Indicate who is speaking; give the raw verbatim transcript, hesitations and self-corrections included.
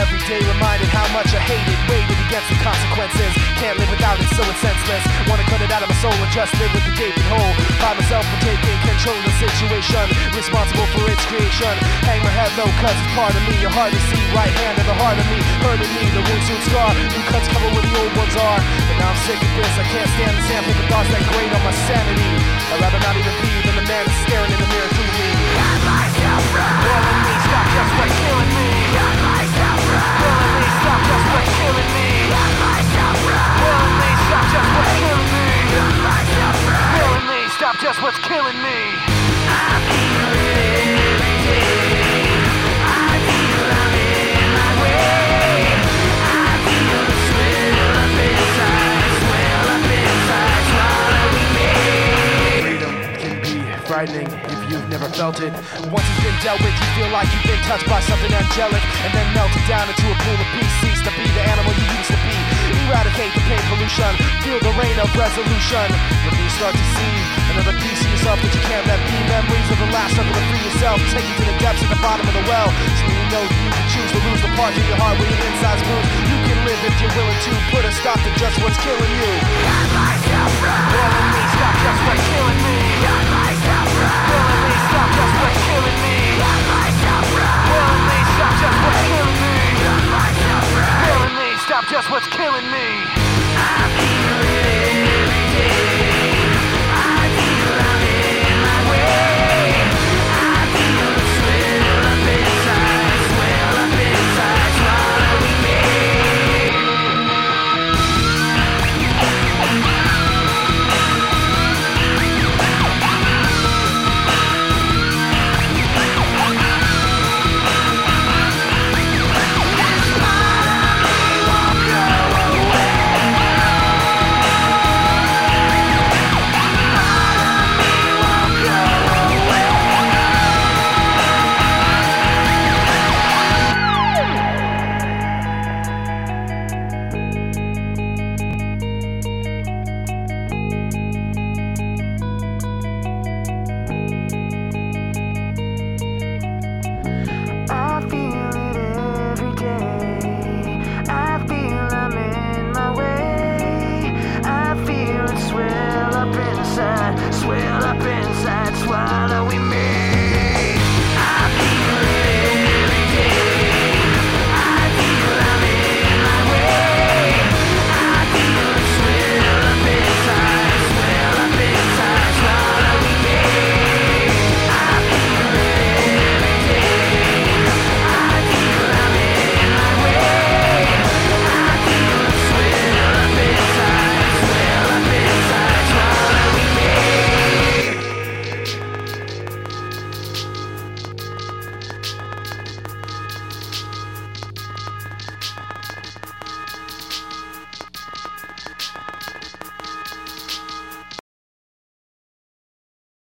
Speaker 1: Every day reminded how much I hate it, waited against the consequences. Can't live without it, so it's senseless. Wanna cut it out of my soul and just live with the gaping hole. Find myself for taking control of the situation, responsible for its creation. Hang my head low cause it's part of me. You're hard to see, right hand in the heart of me, hurting me, the wound soon scar. New cuts cover where the old ones are. But now I'm sick of this, I can't stand the sand paper thoughts that grate on my sanity. I'd rather not even be than the man that's staring in the mirror through me. Got myself right. Killing me, stop just what's killing me. Got myself right. Killing me, stop just what's killing me. Got myself right. Killing me, stop just what's killing me. Got myself right. Killing me, stop just what's killing me. I feel it every day. I feel I'm in my way. I feel the swell up inside, swell up inside, swallowing me. Freedom can be frightening if you've never felt it. Once it's been dealt with, you feel like you've been touched by something angelic, and then melted down into a pool of peace. Cease to be the animal you used to be. Eradicate the pain pollution, feel the rain of resolution. When you start to see another piece of yourself that you can't let be. Memories of the last struggle to free yourself, take you to the depths at the bottom of the well. So you know you can choose to lose the parts of your heart where your inside's bruised. You can live if you're willing to put a stop to just what's killing you. Got myself right. Killing me, stop just what's killing me. Got myself right. Killing me, stop just what's killing me. Got myself right. Killing me, stop just what's killing me. Got myself right. Killing me, stop just what's killing me.